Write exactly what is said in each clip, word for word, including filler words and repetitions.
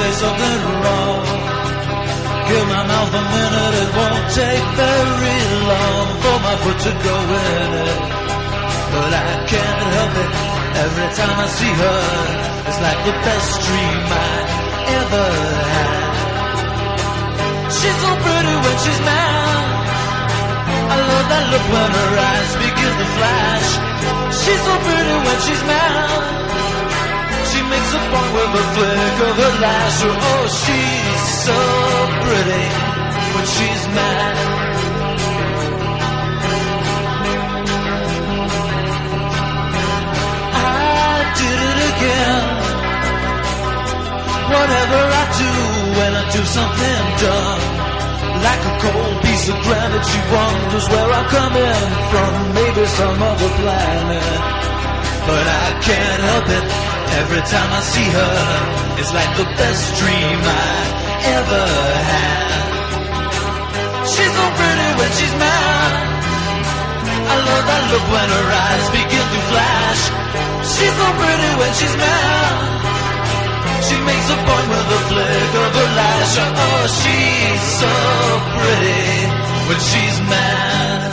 say something wrong. Give my mouth a minute, it won't take very long for my foot to go in it. But I can't help it, every time I see her, it's like the best dream I ever had. She's so pretty when she's mad. I love that look when her eyes begin to flash. She's so pretty when she's mad. She makes a point with a flick of her lash. Oh, she's so pretty when she's mad. I did it again. Whatever I do, when I do something dumb, like a cold piece of granite, she wonders where I'm coming from, maybe some other planet. But I can't help it, every time I see her, it's like the best dream I ever had. She's so pretty when she's mad. I love that look when her eyes begin to flash. She's so pretty when she's mad. She makes a point with a flick of her lash. Oh, she's so pretty when she's mad.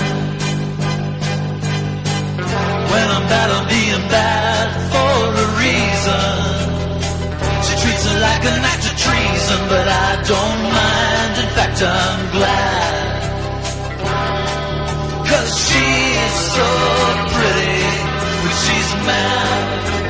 When I'm bad, I'm being bad for a reason. She treats it like an act of treason, but I don't mind, in fact I'm glad. Cause she's so pretty when she's mad.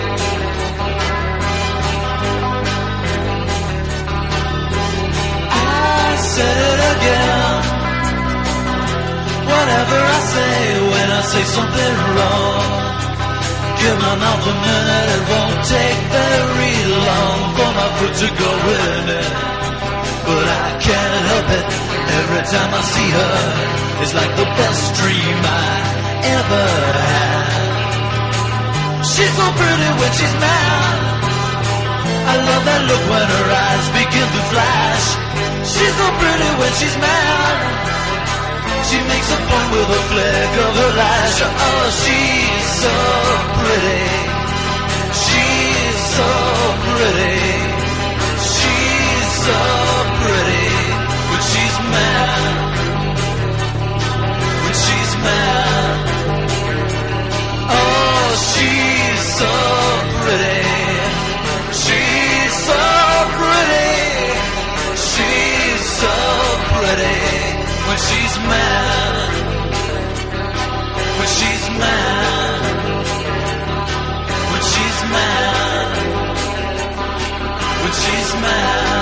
Said it again. Whatever I say, when I say something wrong, give my mouth a minute, it won't take very long for my foot to go in it. But I can't help it, every time I see her, it's like the best dream I ever had. She's so pretty when she's mad. I love that look when her eyes begin to flash. She's so pretty when she's mad. She makes a point with a flick of her lash. Oh, she's so pretty. She's so pretty. She's so pretty when she's mad. When she's mad. Oh, she's so pretty. She's so pretty. She's so pretty when she's mad. When she's mad. When she's mad. When she's mad.